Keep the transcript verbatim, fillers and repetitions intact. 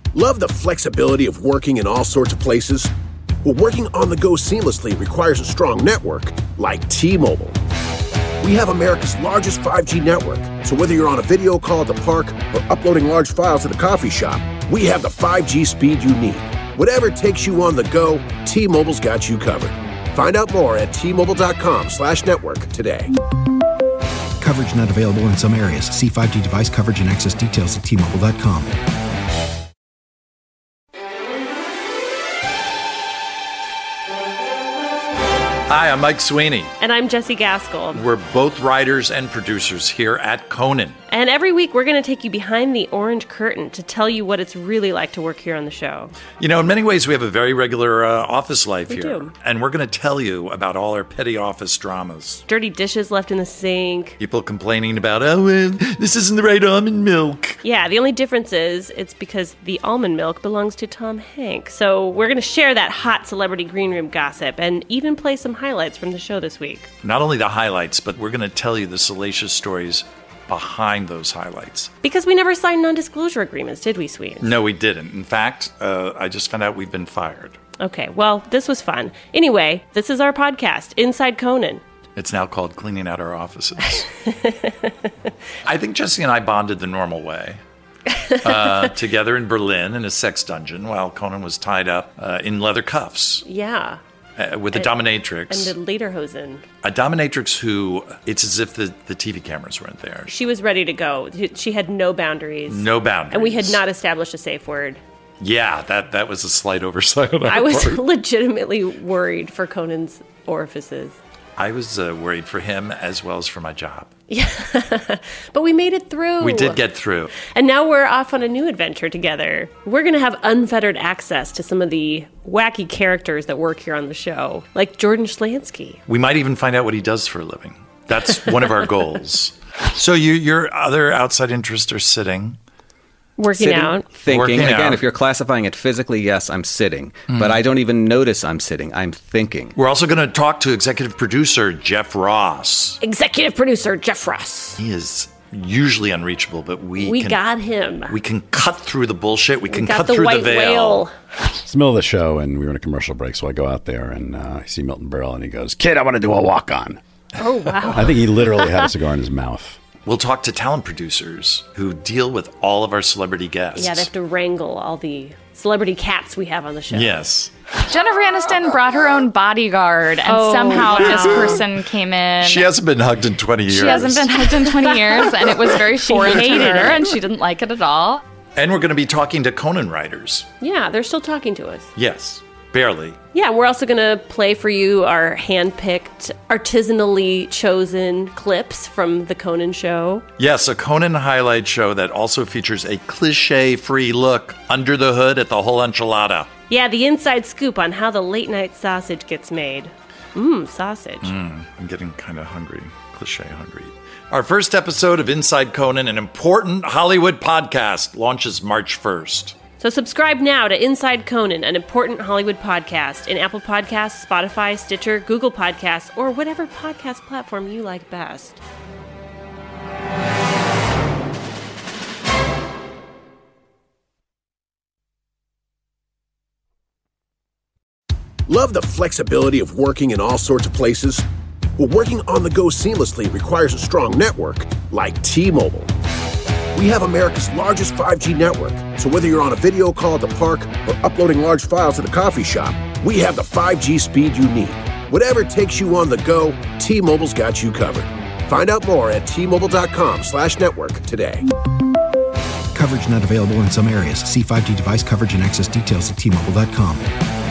Love the flexibility of working in all sorts of places? Well, working on the go seamlessly requires a strong network like T-Mobile. We have America's largest five G network, so whether you're on a video call at the park or uploading large files at the coffee shop, we have the five G speed you need. Whatever takes you on the go, T-Mobile's got you covered. Find out more at T-Mobile.com slash network today. Coverage not available in some areas. See five G device coverage and access details at T Mobile dot com. Hi, I'm Mike Sweeney. And I'm Jesse Gaskell. We're both writers and producers here at Conan. And every week we're going to take you behind the orange curtain to tell you what it's really like to work here on the show. You know, in many ways we have a very regular uh, office life we here. Do. And we're going to tell you about all our petty office dramas. Dirty dishes left in the sink. People complaining about, oh, well, this isn't the right almond milk. Yeah, the only difference is it's because the almond milk belongs to Tom Hanks. So we're going to share that hot celebrity green room gossip and even play some highlights from the show this week. Not only the highlights, but we're going to tell you the salacious stories behind those highlights. Because we never signed non-disclosure agreements, did we, Sweet? No, we didn't. In fact, uh, I just found out we've been fired. Okay, well, this was fun. Anyway, this is our podcast, Inside Conan. It's now called Cleaning Out Our Offices. I think Jesse and I bonded the normal way. uh, together in Berlin in a sex dungeon while Conan was tied up uh, in leather cuffs. Yeah. Uh, with a and, dominatrix. And the Lederhosen. A dominatrix who, it's as if the, the T V cameras weren't there. She was ready to go. She had no boundaries. No boundaries. And we had not established a safe word. Yeah, that, that was a slight oversight on our I was part. legitimately worried for Conan's orifices. I was uh, worried for him as well as for my job. Yeah, but we made it through. We did get through. And now we're off on a new adventure together. We're going to have unfettered access to some of the wacky characters that work here on the show, like Jordan Schlansky. We might even find out what he does for a living. That's one of our goals. So you, your other outside interests are sitting... Working sitting, out. Thinking. Working Again, out. If you're classifying it physically, yes, I'm sitting. Mm. But I don't even notice I'm sitting. I'm thinking. We're also going to talk to executive producer Jeff Ross. Executive producer Jeff Ross. He is usually unreachable, but we We can, got him. We can cut through the bullshit. We can we got cut the through white the veil. whale. It's the middle of the show, and we were in a commercial break, so I go out there, and uh, I see Milton Berle, and he goes, "Kid, I want to do a walk-on." Oh, wow. I think he literally had a cigar in his mouth. We'll talk to talent producers who deal with all of our celebrity guests. Yeah, they have to wrangle all the celebrity cats we have on the show. Yes. Jennifer Aniston brought her own bodyguard, and Oh, somehow wow. this person came in. She hasn't been hugged in twenty years. She hasn't been hugged in twenty years, and it was very foreign to hated her, it. and she didn't like it at all. And we're going to be talking to Conan writers. Yeah, they're still talking to us. Yes, barely. Yeah, we're also going to play for you our hand-picked, artisanally chosen clips from the Conan show. Yes, a Conan highlight show that also features a cliche-free look under the hood at the whole enchilada. Yeah, the inside scoop on how the late-night sausage gets made. Mmm, sausage. Mm, I'm getting kind of hungry, cliche hungry. Our first episode of Inside Conan, an important Hollywood podcast, launches March first. So subscribe now to Inside Conan, an important Hollywood podcast, in Apple Podcasts, Spotify, Stitcher, Google Podcasts, or whatever podcast platform you like best. Love the flexibility of working in all sorts of places? Well, working on the go seamlessly requires a strong network like T-Mobile. We have America's largest five G network, so whether you're on a video call at the park or uploading large files at a coffee shop, we have the five G speed you need. Whatever takes you on the go, T-Mobile's got you covered. Find out more at T-Mobile.com slash network today. Coverage not available in some areas. See five G device coverage and access details at T Mobile dot com.